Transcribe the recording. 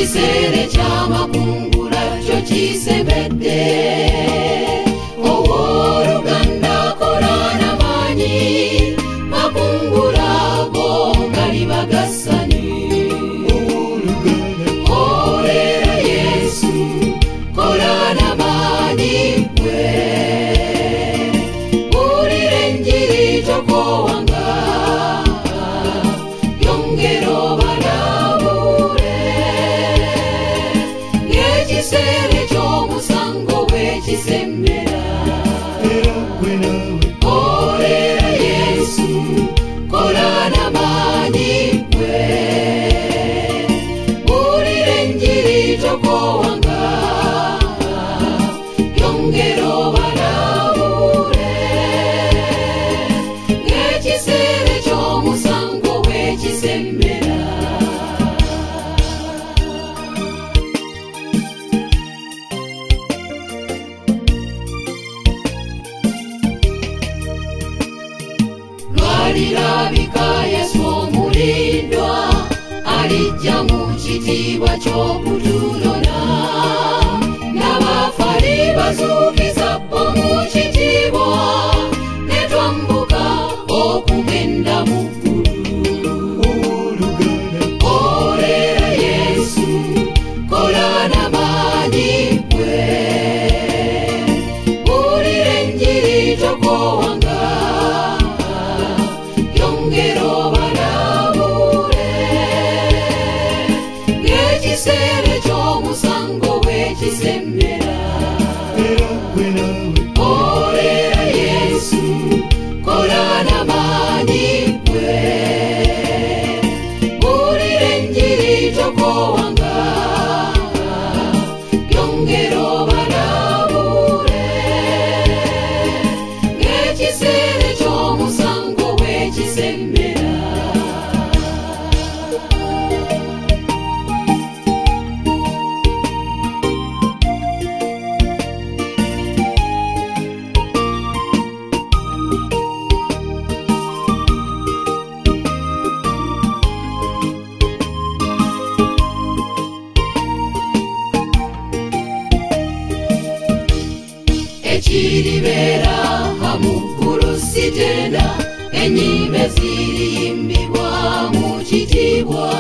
Ekisere ky'amakungula kyo kisembedde. Owooluganda kola n'amaanyi, makungula go gali bagasani. Olera Yesu, kola n'amaanyi ggwe. Buulira enjiri tokowanga, yongera obalabule. Ng'ekisere ky'omusango bwe kisembera. Olera Yesu, kola n'amaanyi ggwe. Buulira enjiri tokowanga, yongera obalabule. Ng'ekisere ky'omusango bwe kisembera. Lwalirabika Yesu omulindwa, alijja mu kitiibwa ky'okutulona. N'abafu bazuukiza bbo mu kitiibwa, ne twambuka okugenda mu ggulu. Olera Yesu, kola n'amaanyi ggwe. Buulira enjiri tokowanga, yongera obalabule. Ng'ekisere ky'omusango bwe kisembera. Olera Yesu, kola n'amaanyi ggwe. Buulira enjiri tokowanga, yongera obalabule. Ng'ekisere ky'omusango bwe kisembera. Ekiribeera mu ggulu sitenda, ennyimbe ziriyimbibwa mu kitiibwa.